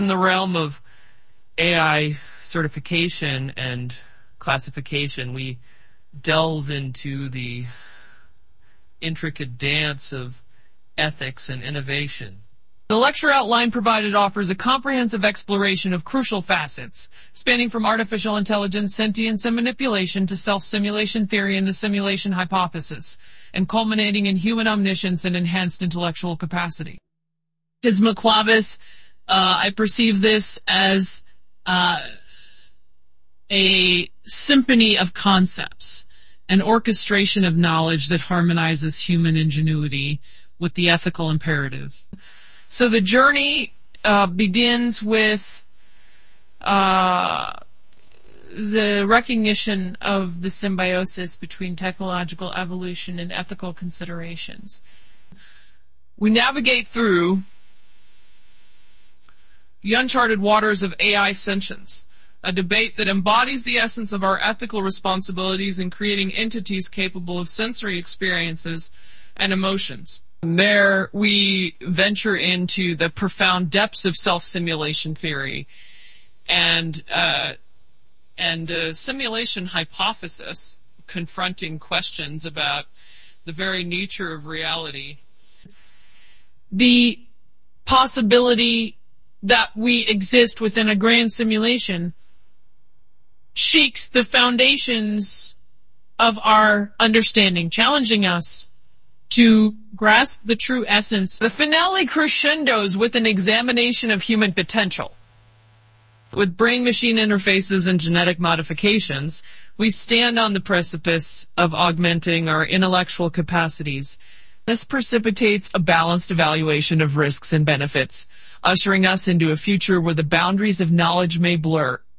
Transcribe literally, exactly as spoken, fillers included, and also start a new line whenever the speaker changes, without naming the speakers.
In the realm of A I certification and classification, we delve into the intricate dance of ethics and innovation. The lecture outline provided offers a comprehensive exploration of crucial facets, spanning from artificial intelligence, sentience, and manipulation to self-simulation theory and the simulation hypothesis, and culminating in human omniscience and enhanced intellectual capacity. Pisma Quavis, uh, I perceive this as uh, a symphony of concepts, an orchestration of knowledge that harmonizes human ingenuity with the ethical imperative. So the journey uh, begins with uh, the recognition of the symbiosis between technological evolution and ethical considerations. We navigate through the uncharted waters of A I sentience, a debate that embodies the essence of our ethical responsibilities in creating entities capable of sensory experiences and emotions. There we venture into the profound depths of self-simulation theory and uh, and uh, simulation hypothesis, confronting questions about the very nature of reality. The possibility that we exist within a grand simulation shakes the foundations of our understanding, challenging us to grasp the true essence. The finale crescendos with an examination of human potential. With brain-machine interfaces and genetic modifications, we stand on the precipice of augmenting our intellectual capacities. This precipitates a balanced evaluation of risks and benefits, ushering us into a future where the boundaries of knowledge may blur